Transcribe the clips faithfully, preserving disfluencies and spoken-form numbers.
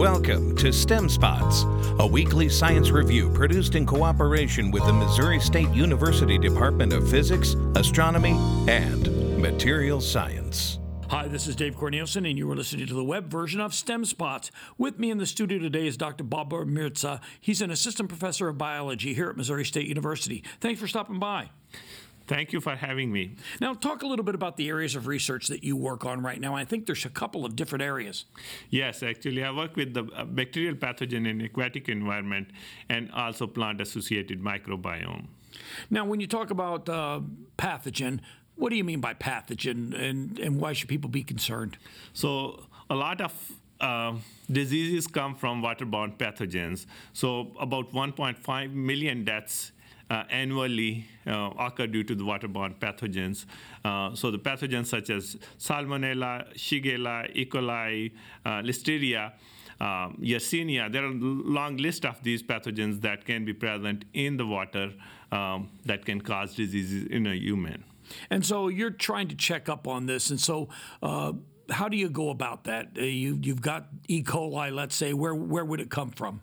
Welcome to STEM Spots, a weekly science review produced in cooperation with the Missouri State University Department of Physics, Astronomy, and Material Science. Hi, this is Dave Cornelison, and you are listening to the web version of STEM Spots. With me in the studio today is Doctor Barbara Mirza. He's an assistant professor of biology here at Missouri State University. Thanks for stopping by. Thank you for having me. Now, talk a little bit about the areas of research that you work on right now. I think there's a couple of different areas. Yes, actually, I work with the bacterial pathogen in aquatic environment and also plant-associated microbiome. Now, when you talk about uh, pathogen, what do you mean by pathogen, and, and why should people be concerned? So a lot of uh, diseases come from waterborne pathogens. So about one point five million deaths Uh, annually uh, occur due to the waterborne pathogens. Uh, so the pathogens such as Salmonella, Shigella, E. coli, uh, Listeria, uh, Yersinia, there are a long list of these pathogens that can be present in the water um, that can cause diseases in a human. And so you're trying to check up on this, and so uh, how do you go about that? Uh, you, you've got E. coli, let's say. Where, where would it come from?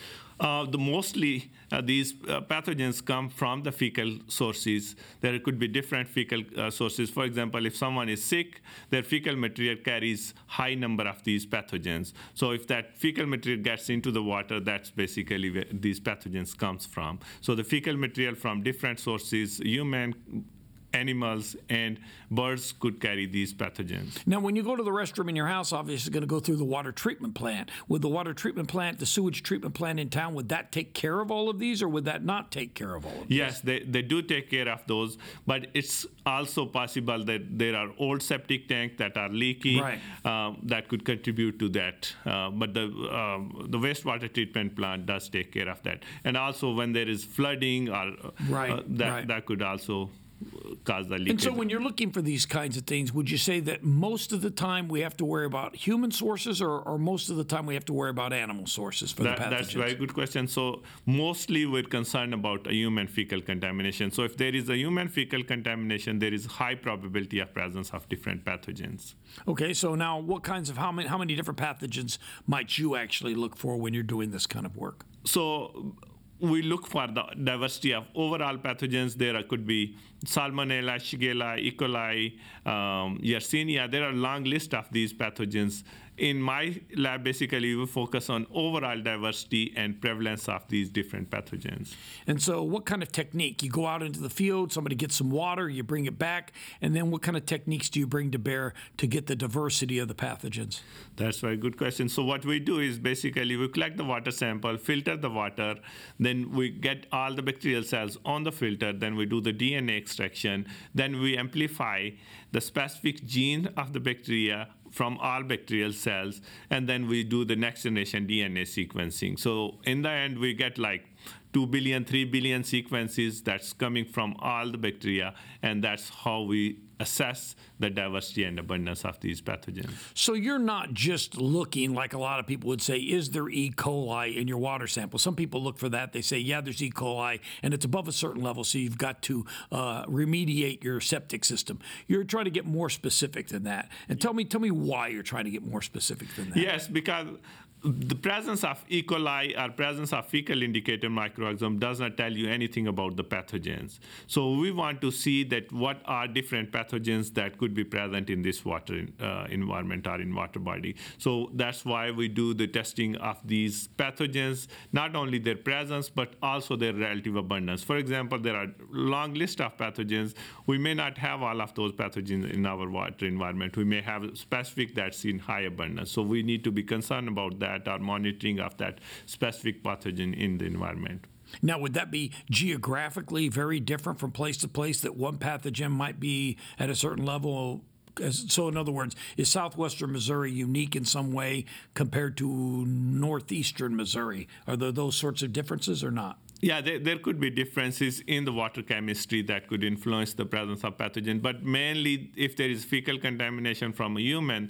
Uh, the mostly uh, these uh, pathogens come from the fecal sources. There could be different fecal uh, sources. For example, if someone is sick, their fecal material carries high number of these pathogens. So if that fecal material gets into the water, that's basically where these pathogens comes from. So the fecal material from different sources, human, animals, and birds could carry these pathogens. Now, when you go to the restroom in your house, obviously it's going to go through the water treatment plant. Would the water treatment plant, the sewage treatment plant in town, would that take care of all of these, or would that not take care of all of these? Yes, they, they do take care of those, but it's also possible that there are old septic tanks that are leaky, right. um, that could contribute to that. Uh, but the, um, the wastewater treatment plant does take care of that. And also when there is flooding, or right, uh, that, right. that could also cause the leakage. And so when you're looking for these kinds of things, would you say that most of the time we have to worry about human sources, or, or most of the time we have to worry about animal sources for that, the pathogens? That's a very good question. So mostly we're concerned about a human fecal contamination. So if there is a human fecal contamination, there is high probability of presence of different pathogens. Okay, so now what kinds of, how many, how many different pathogens might you actually look for when you're doing this kind of work? So we look for the diversity of overall pathogens. There could be Salmonella, Shigella, E. coli, um, Yersinia. There are a long list of these pathogens. In my lab, basically, we focus on overall diversity and prevalence of these different pathogens. And so what kind of technique? You go out into the field, somebody gets some water, you bring it back, and then what kind of techniques do you bring to bear to get the diversity of the pathogens? That's a very good question. So what we do is basically we collect the water sample, filter the water, then we get all the bacterial cells on the filter, then we do the D N A extraction, then we amplify the specific gene of the bacteria from all bacterial cells, and then we do the next generation D N A sequencing. So in the end, we get like two billion, three billion sequences that's coming from all the bacteria, and that's how we assess the diversity and abundance of these pathogens. So you're not just looking, like a lot of people would say, is there E. coli in your water sample? Some people look for that. They say, yeah, there's E. coli, and it's above a certain level, so you've got to uh, remediate your septic system. You're trying to get more specific than that. And tell me, tell me why you're trying to get more specific than that. Yes, because the presence of E. coli or presence of fecal indicator microorganism does not tell you anything about the pathogens. So we want to see that what are different pathogens that could be present in this water uh, environment or in water body. So that's why we do the testing of these pathogens, not only their presence, but also their relative abundance. For example, there are a long list of pathogens. We may not have all of those pathogens in our water environment. We may have specific that's in high abundance. So we need to be concerned about that. That are monitoring of that specific pathogen in the environment. Now, would that be geographically very different from place to place, that one pathogen might be at a certain level? So in other words, is southwestern Missouri unique in some way compared to northeastern Missouri? Are there those sorts of differences or not? Yeah, there, there could be differences in the water chemistry that could influence the presence of pathogen, but mainly if there is fecal contamination from a human,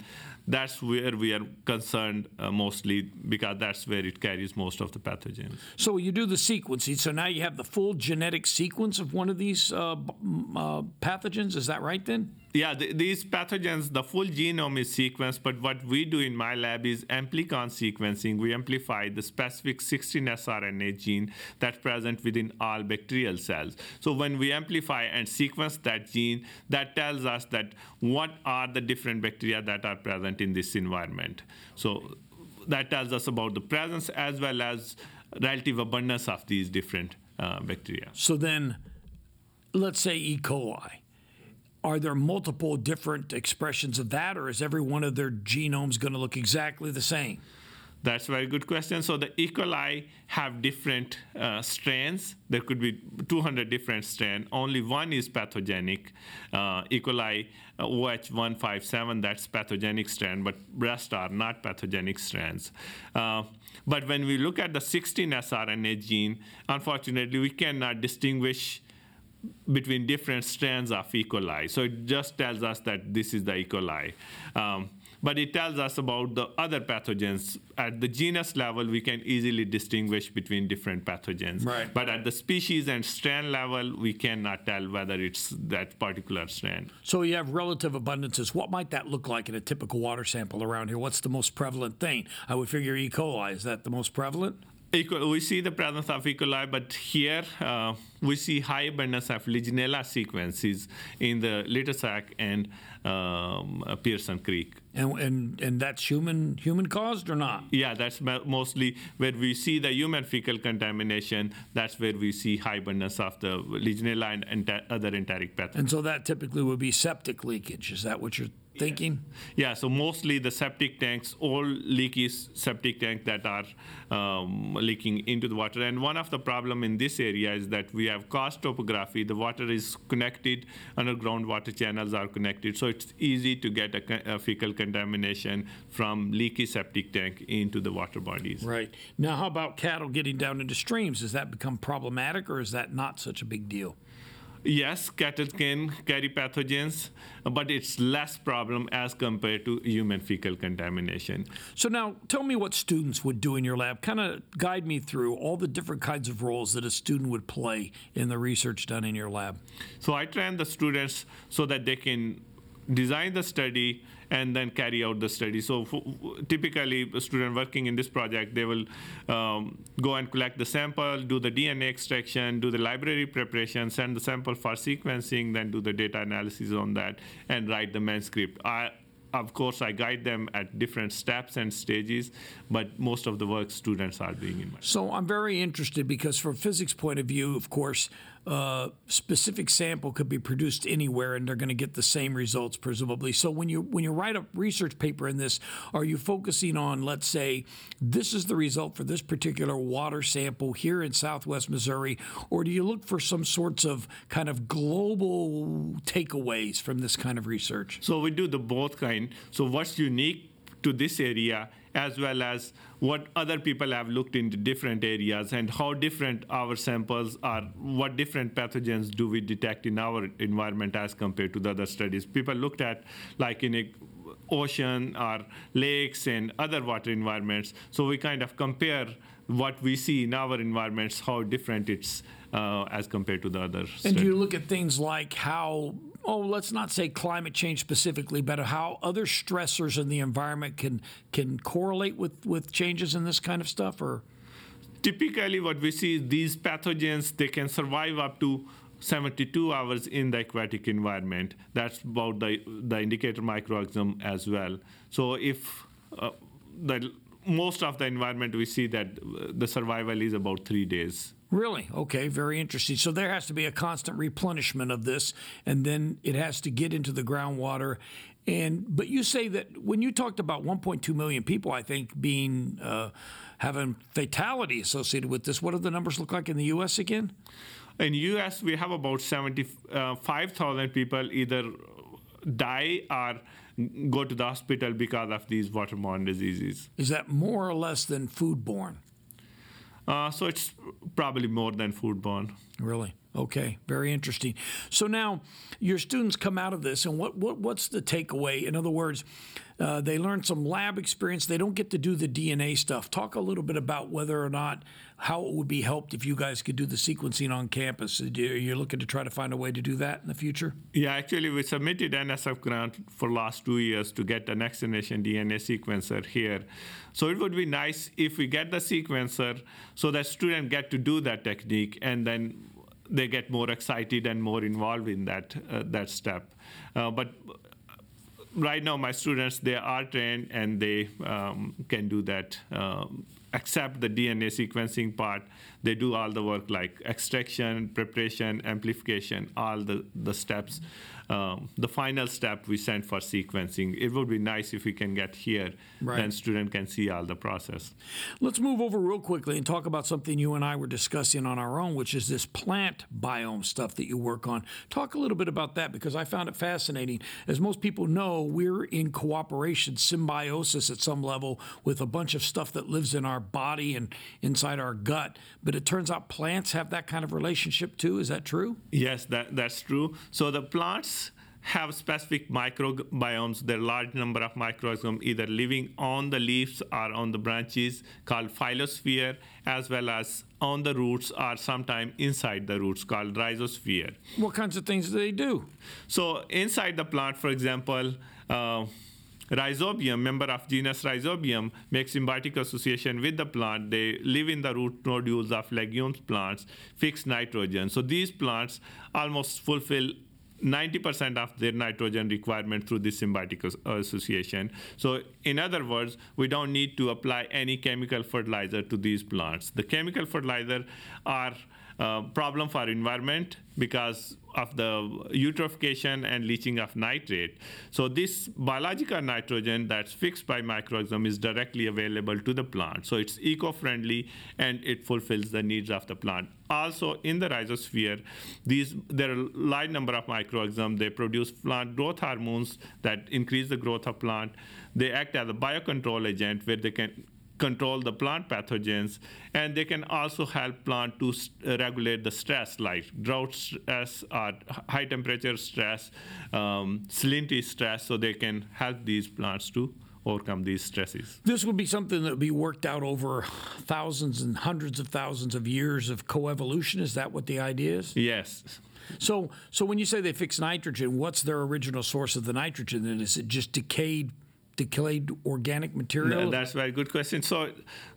that's where we are concerned uh, mostly, because that's where it carries most of the pathogens. So you do the sequencing. So now you have the full genetic sequence of one of these uh, b- uh, pathogens. Is that right then? Yeah, the, these pathogens, the full genome is sequenced, but what we do in my lab is amplicon sequencing. We amplify the specific sixteen S R N A gene that's present within all bacterial cells. So when we amplify and sequence that gene, that tells us that what are the different bacteria that are present in this environment. So that tells us about the presence as well as relative abundance of these different uh, bacteria. So then, let's say E. coli. Are there multiple different expressions of that, or is every one of their genomes going to look exactly the same? That's a very good question. So the E. coli have different uh, strains. There could be two hundred different strains. Only one is pathogenic, uh, E. coli uh, O H one five seven, that's pathogenic strain, but rest are not pathogenic strands. Uh, but when we look at the sixteen S R N A gene, unfortunately, we cannot distinguish between different strands of E. coli. So it just tells us that this is the E. coli. Um, but it tells us about the other pathogens. At the genus level, we can easily distinguish between different pathogens. Right. But at the species and strain level, we cannot tell whether it's that particular strain. So you have relative abundances. What might that look like in a typical water sample around here? What's the most prevalent thing? I would figure E. coli. Is that the most prevalent? We see the presence of E. coli, but here uh, we see high abundance of Legionella sequences in the Little Sac and um, Pearson Creek. And, and and that's human human caused or not? Yeah, that's mostly where we see the human fecal contamination. That's where we see high abundance of the Legionella and enter- other enteric pathogens. And so that typically would be septic leakage. Is that what you're thinking? Yeah, so mostly the septic tanks, all leaky septic tanks that are um, leaking into the water. And one of the problem in this area is that we have karst topography. The water is connected, underground water channels are connected, so it's easy to get a, a fecal contamination from leaky septic tank into the water bodies. Right. Now, how about cattle getting down into streams? Does that become problematic, or is that not such a big deal? Yes, cattle can carry pathogens, but it's less problem as compared to human fecal contamination. So now, tell me what students would do in your lab. Kind of guide me through all the different kinds of roles that a student would play in the research done in your lab. So I train the students so that they can design the study and then carry out the study. So f- typically, a student working in this project, they will um, go and collect the sample, do the D N A extraction, do the library preparation, send the sample for sequencing, then do the data analysis on that, and write the manuscript. I, of course, I guide them at different steps and stages, but most of the work students are doing in my. So I'm very interested because from a physics point of view, of course, uh, specific sample could be produced anywhere and they're going to get the same results presumably. So when you when you write a research paper in this, are you focusing on, let's say, this is the result for this particular water sample here in Southwest Missouri, or do you look for some sorts of kind of global takeaways from this kind of research? So we do the both kind. So what's unique to this area, as well as what other people have looked into different areas and how different our samples are, what different pathogens do we detect in our environment as compared to the other studies. People looked at like in a ocean or lakes and other water environments. So we kind of compare what we see in our environments, how different it's uh, as compared to the other And studies. do you look at things like how, oh, let's not say climate change specifically, but how other stressors in the environment can can correlate with, with changes in this kind of stuff? Or Typically, what we see is these pathogens, they can survive up to seventy-two hours in the aquatic environment. That's about the, the indicator microorganism as well. So if uh, the most of the environment, we see that the survival is about three days. Really? Okay, very interesting. So there has to be a constant replenishment of this, and then it has to get into the groundwater. And but you say that when you talked about one point two million people, I think, being uh, having fatality associated with this, what do the numbers look like in the U S again? In U S, we have about seventy-five thousand people either die or go to the hospital because of these waterborne diseases. Is that more or less than foodborne? Uh, so it's probably more than foodborne. Really? Okay, very interesting. So now your students come out of this, and what, what what's the takeaway? In other words, uh, they learn some lab experience. They don't get to do the D N A stuff. Talk a little bit about whether or not how it would be helped if you guys could do the sequencing on campus. You're looking to try to find a way to do that in the future? Yeah, actually, we submitted N S F grant for last two years to get a next generation D N A sequencer here. So it would be nice if we get the sequencer so that students get to do that technique, and then they get more excited and more involved in that uh, that step. Uh, but right now, my students, they are trained and they um, can do that. Um, except the D N A sequencing part, they do all the work like extraction, preparation, amplification, all the, the steps. Um, the final step we send for sequencing. It would be nice if we can get here, right. Then student can see all the process. Let's move over real quickly and talk about something you and I were discussing on our own, which is this plant biome stuff that you work on. Talk a little bit about that, because I found it fascinating. As most people know, we're in cooperation, symbiosis at some level with a bunch of stuff that lives in our body and inside our gut. But it turns out plants have that kind of relationship too. Is that true? Yes, that, that's true. So the plants have specific microbiomes. There are a large number of microorganisms either living on the leaves or on the branches called phyllosphere, as well as on the roots or sometimes inside the roots called rhizosphere. What kinds of things do they do? So inside the plant, for example, uh, Rhizobium, member of genus Rhizobium, makes symbiotic association with the plant. They live in the root nodules of legumes plants, fix nitrogen. So these plants almost fulfill ninety percent of their nitrogen requirement through this symbiotic association. So in other words, we don't need to apply any chemical fertilizer to these plants. The chemical fertilizer are a problem for environment because of the eutrophication and leaching of nitrate. So this biological nitrogen that's fixed by microorganism is directly available to the plant. So it's eco-friendly and it fulfills the needs of the plant. Also in the rhizosphere, these there are a large number of microorganisms. They produce plant growth hormones that increase the growth of plant. They act as a biocontrol agent where they can control the plant pathogens, and they can also help plant to regulate the stress, like drought stress or high temperature stress, um, salinity stress, so they can help these plants to overcome these stresses. This would be something that would be worked out over thousands and hundreds of thousands of years of coevolution. Is that what the idea is? Yes. So, so when you say they fix nitrogen, what's their original source of the nitrogen? Then is it just decayed? decayed organic material? No, that's a very good question. So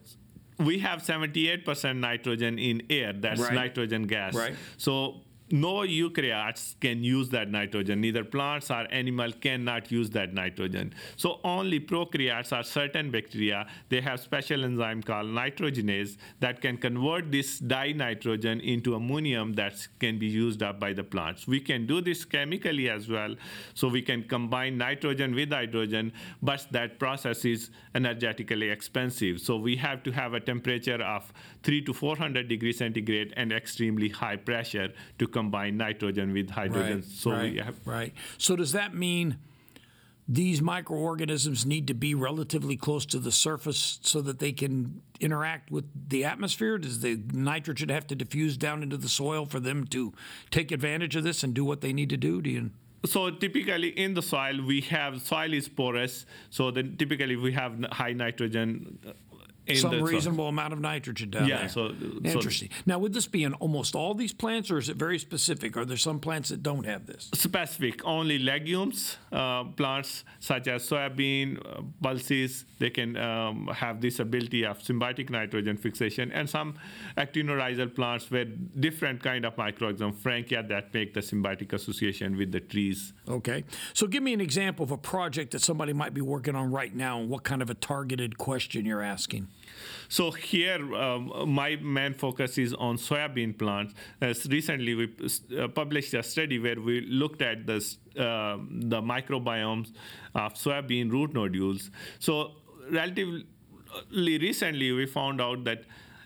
we have seventy-eight percent nitrogen in air. That's right. nitrogen gas. Right. So no eukaryotes can use that nitrogen. Neither plants or animal cannot use that nitrogen. So only prokaryotes or certain bacteria, they have special enzyme called nitrogenase that can convert this dinitrogen into ammonium that can be used up by the plants. We can do this chemically as well. So we can combine nitrogen with hydrogen, but that process is energetically expensive. So we have to have a temperature of three to four hundred degrees centigrade and extremely high pressure to combine nitrogen with hydrogen. Right, so right, we have, right. So does that mean these microorganisms need to be relatively close to the surface so that they can interact with the atmosphere? Does the nitrogen have to diffuse down into the soil for them to take advantage of this and do what they need to do? Do you? So typically in the soil, we have soil is porous. So then typically we have high nitrogen. In Some the reasonable soil. amount of nitrogen down yeah, there. So, Interesting. So now, would this be in almost all these plants, or is it very specific? Are there some plants that don't have this? Specific. Only legumes, uh, plants such as soybean, uh, pulses, they can um, have this ability of symbiotic nitrogen fixation, and some actinorhizal plants where different kind of microorganism, Frankia, that make the symbiotic association with the trees. Okay. So give me an example of a project that somebody might be working on right now, and what kind of a targeted question you're asking. So here, um, my main focus is on soybean plants. As recently, we uh, published a study where we looked at this, uh, the microbiomes of soybean root nodules. So relatively recently, we found out that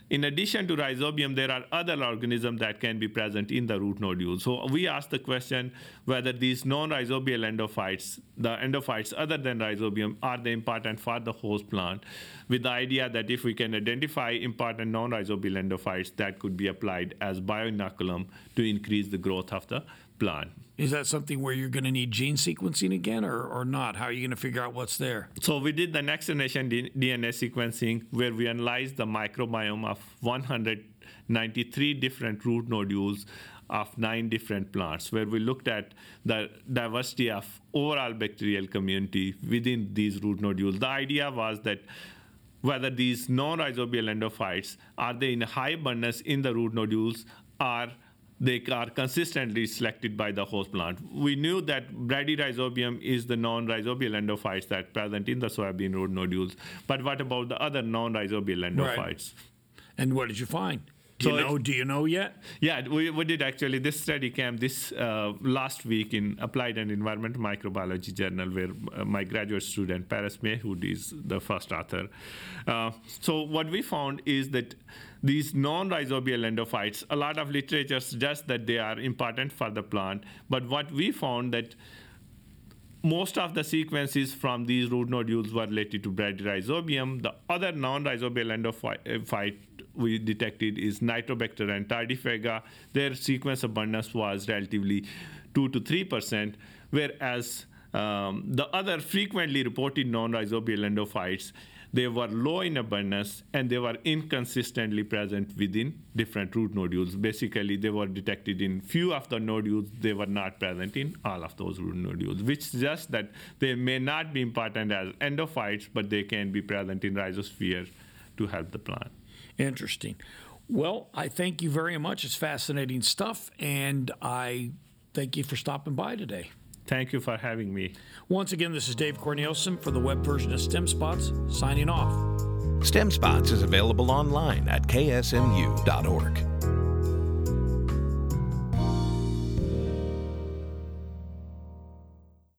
in addition to Rhizobium, there are other organisms that can be present in the root nodule. So we asked the question whether these non-rhizobial endophytes, the endophytes other than Rhizobium, are they important for the host plant, with the idea that if we can identify important non-rhizobial endophytes, that could be applied as bioinoculum to increase the growth of the plant. Is that something where you're going to need gene sequencing again or, or not? How are you going to figure out what's there? So we did the next generation D N A sequencing where we analyzed the microbiome of one hundred ninety-three different root nodules of nine different plants, where we looked at the diversity of overall bacterial community within these root nodules. The idea was that whether these non-rhizobial endophytes, are they in high abundance in the root nodules, or they are consistently selected by the host plant. We knew that Bradyrhizobium is the non-rhizobial endophytes that are present in the soybean root nodules. But what about the other non-rhizobial endophytes? Right. And what did you find? Do you so know? Do you know yet? Yeah, we, we did actually. This study came this uh, last week in Applied and Environmental Microbiology Journal, where uh, my graduate student Paris Mayhood is the first author. Uh, so what we found is that these non-rhizobial endophytes, a lot of literature suggests that they are important for the plant. But what we found that most of the sequences from these root nodules were related to Bradyrhizobium. The other non-rhizobial endophyte we detected is Nitrobacter and Tardifraga. Their sequence abundance was relatively two to three percent, whereas um, the other frequently reported non-rhizobial endophytes, they were low in abundance and they were inconsistently present within different root nodules. Basically, they were detected in few of the nodules. They were not present in all of those root nodules, which suggests that they may not be important as endophytes, but they can be present in rhizosphere to help the plant. Interesting. Well, I thank you very much. It's fascinating stuff, and I thank you for stopping by today. Thank you for having me. Once again, this is Dave Cornelison for the web version of STEM Spots, signing off. STEM Spots is available online at K S M U dot org.